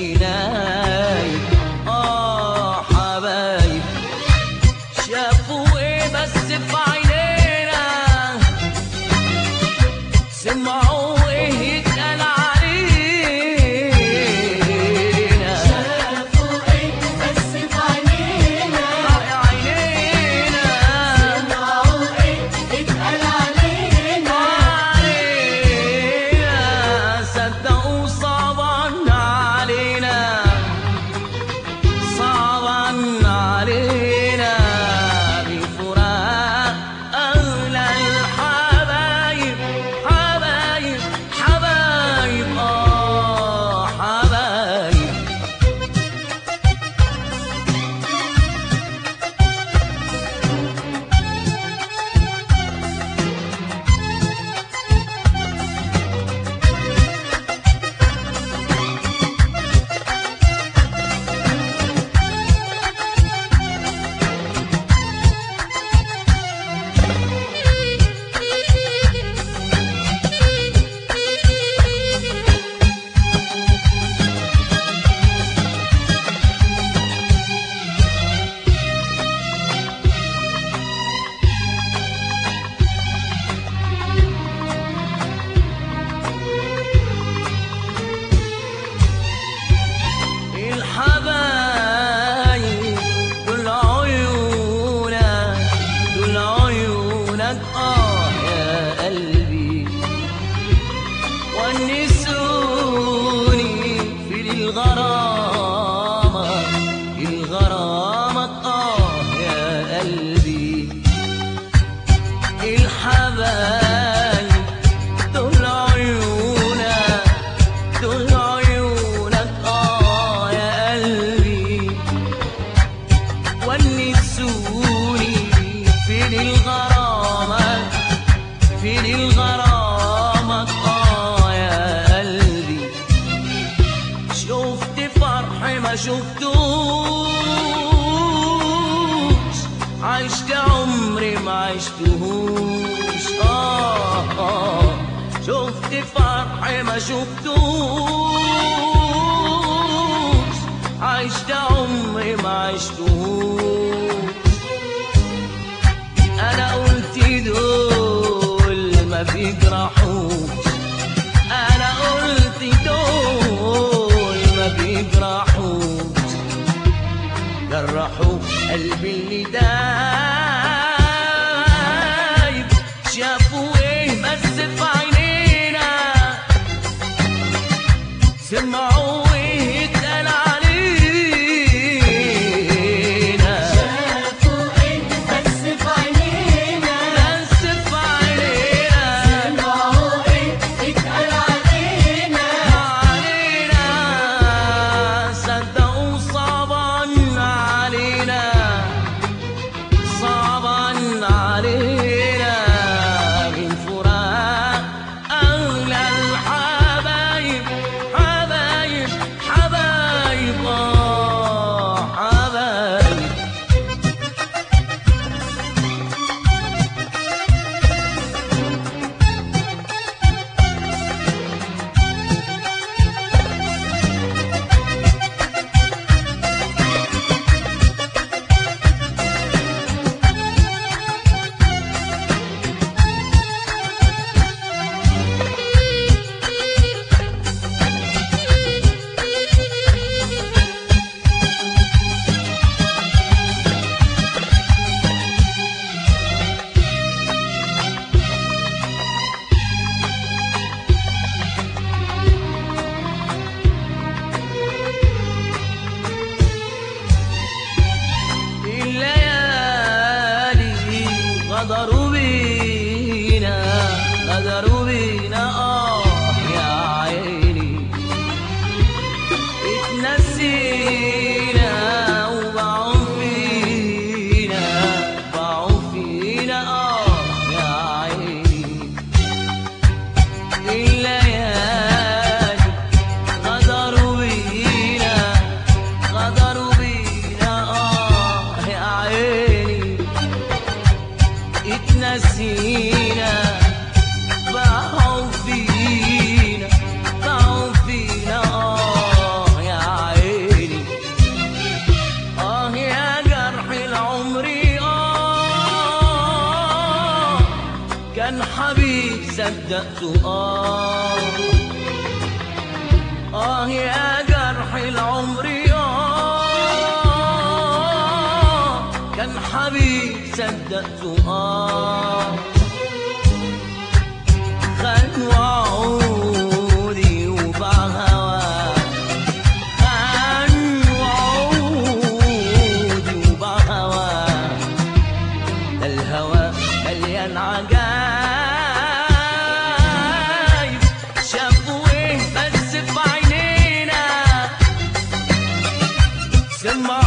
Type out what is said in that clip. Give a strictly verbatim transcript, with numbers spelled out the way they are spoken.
نايم. اه حبايب شافوا ايه بس في عينينا، سمعوا ايه يتقال علينا. شافوا ايه بس في عينينا، عينينا سمعوا ايه يتقال علينا. علينا صدقوا صعبان علينا، صعبان علينا بفراق أغلى الحبايب. حبايب حبايب آه حبايب. الحبايب دول عيونك، دول عيونك آه يا قلبي، ونسوني في الغرامة، الغرامة آه يا قلبي. الحبايب دول عيونك، دول عيونك آه يا قلبي، ونسوني في الغرامة، في الغرامة آه يا قلبي. شفت فرح ما شفتوش، عشت عمري ما عشتهوش. آه آه شفت فرح ما شفتوش، عشت عمري ما عشتهوش. أنا قلت دول ما بيجرحوش، أنا قلت دول ما بيجرحوش، جرحوا قلبي اللي دايب. شافوا ايه بس في عينينا، سمعوا ايه يتقال علينا. شافوا ايه بس في عينينا، بس في عينينا سمعوا ايه يتقال علينا. علينا صدقوا صعبان علينا، صعبان علينا من فراق أغلى الحبايب. حبايب حبايب آه حبايب. الليالي غدروا بينا، غدروا بينا آه يا عيني. اتنسينا وباعوا فينا، باعوا فينا آه يا عيني. الليالي غدروا بينا، غدروا بينا آه يا عيني. اتنسينا باعوا فينا، باعوا فينا آه يا صدقت آه آه يا جرح العمر آه كان حبيب صدقت آه خد وعودي وباع هواه خد وعودي وباع هواه ده الهوى مليان عجايب شافوا ايه بس في عينينا سمعوا